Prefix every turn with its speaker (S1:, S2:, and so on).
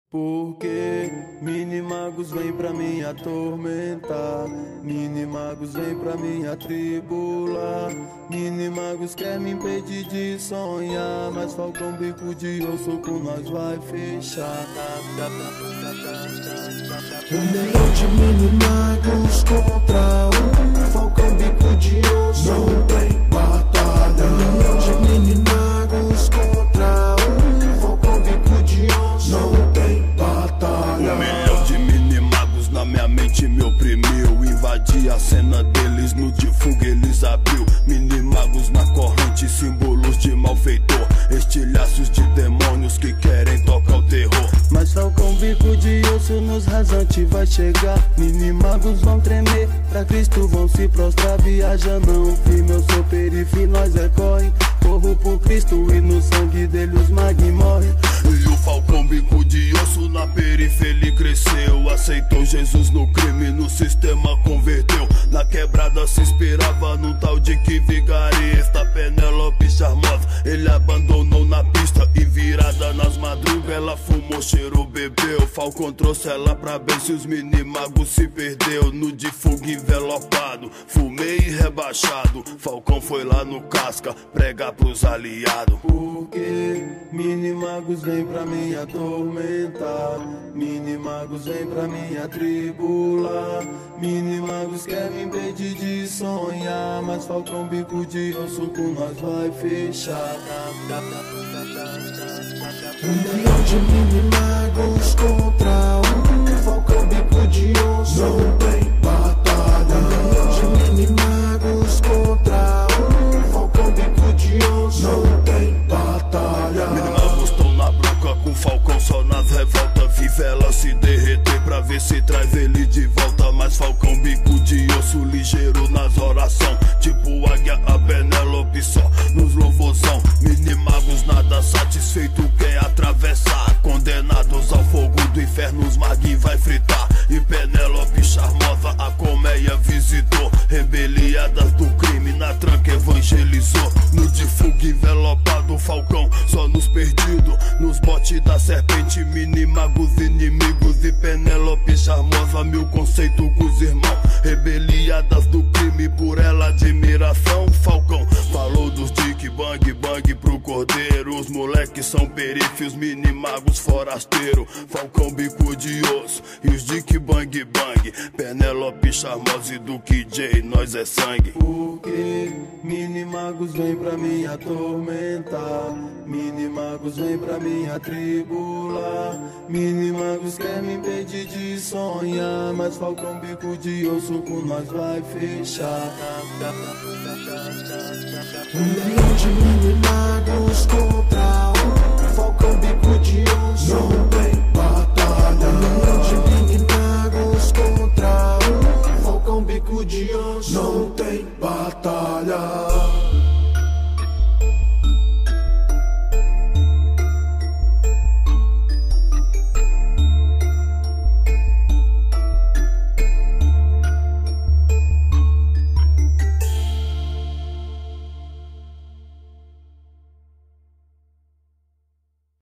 S1: Porque Minimagos vem pra me atormentar, Minimagos vem pra me atribular, Minimagos quer me impedir de sonhar, mas Falcão bico de osso com nós vai fechar.
S2: 1 milhão de Minimagos contra Falcão bico de osso, não tem batalha. 1 milhão de Minimagos contra Falcão bico de osso, não tem batalha.
S3: 1 milhão de Minimagos na minha mente me oprimiu, invadi a cena deles, no de fuga eles abriu. Minimagos na corrente, símbolos de malfeitor, estilhaços de demônios que querem tocar o terror.
S1: Mas Falcão bico de osso nos rasantes vai chegar, Minimagos vão tremer, pra Cristo vão se prostrar. Viaja não, firme, eu sou perife, nós é corre, corro por Cristo e no sangue dele os mag morrem.
S3: E o Falcão bico de osso na periferia ele cresceu, aceitou Jesus no crime, no sistema converteu. Na quebrada se inspirava num tal de que vigarista, Penélope charmosa ele abandonou na pista, e virada nas madrugas ela fumou, cheirou, bebeu. Falcão trouxe ela pra bem, se os Minimagos se perdeu. No de fuga envelopado, fumei e rebaixado, Falcão foi lá no casca pregar pros aliados.
S1: Porque Minimagos vem pra me atormentar, Minimagos vem pra me atribular, Minimagos quer me impedir de sonhar, mas Falcão bico de osso com nós vai fechar.
S2: 1 milhão de Minimagos contra Falcão bico de osso, não tem batalha. 1 milhão de Minimagos contra Falcão bico de osso, não tem batalha.
S3: Minimagos tão na bronca com Falcão só nas revoltas, vive ela se derreter pra ver se traz ele de volta. Mas Falcão bico de osso ligeiro nas oração, tipo águia a Penélope só nos louvorzão. Minimagos nada satisfeito quer atravessar, condenados ao fogo do inferno os mag vai fritar. E Penélope charmosa a colmeia visitou, rebeliadas do crime na tranca evangelizou. No de fuga envelopado Falcão só nos perdido, nos botes da serpente Minimagos inimigos, e Penélope charmosa mil conceitos com os irmãos, rebeliadas do crime por ela admiração. Falcão falou dos dick bang bang pro cordeiro, os moleques são perifes, Minimagos forasteiro. Falcão bico de osso e os dick bang bang, Penélope charmosa e do KJ nós é sangue.
S1: Porque Minimagos vem pra me atormentar, Minimagos vem pra me atribular, Minimagos quer me impedir de sonhar, mas Falcão bico de osso com nós vai fechar.
S2: 1 milhão de Minimagos contra Falcão bico de osso, não tem batalha. 1 milhão de Minimagos contra Falcão bico de osso, não tem batalha.